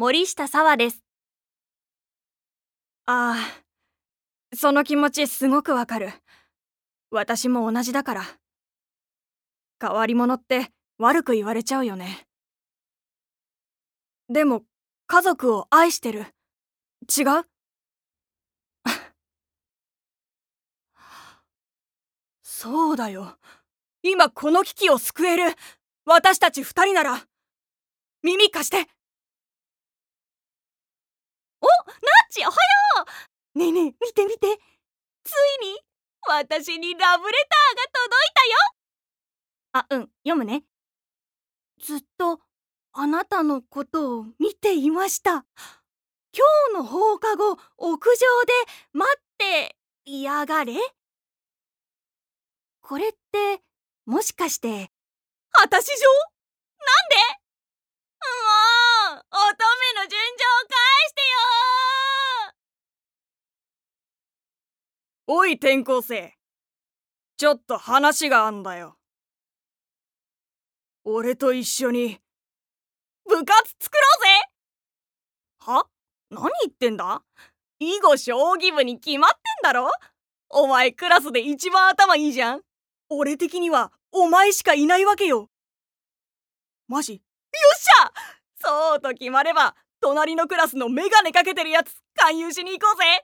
森下沙和です。 その気持ちすごくわかる。私も同じだから。変わり者って悪く言われちゃうよね。でも家族を愛してる。違う？そうだよ。今この危機を救える私たち二人なら。耳貸して。 ナッチ、おはよう。ねえねえ、見て見て。ついに私にラブレターが届いたよ。読むね。ずっとあなたのことを見ていました。今日の放課後、屋上で待っていやがれ。これってもしかして果たし状？ なんで？もう乙女の純情を返してよ。 おい転校生、ちょっと話があんだよ。俺と一緒に部活作ろうぜ。は？何言ってんだ？囲碁将棋部に決まってんだろ。お前クラスで一番頭いいじゃん。俺的にはお前しかいないわけよ。マジ？よっしゃ！そうと決まれば隣のクラスのメガネかけてるやつ勧誘しに行こうぜ。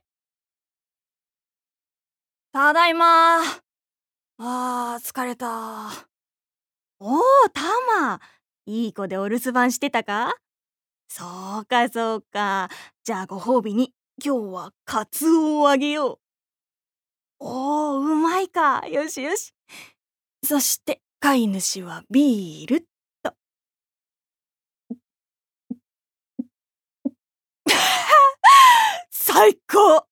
ただいま。疲れた。 おお、タマ、いい子でお留守番してたか？そうかそうか。じゃあご褒美に今日はカツオをあげよう。おお、うまいか。よしよし。 そして飼い主はビールと。最高。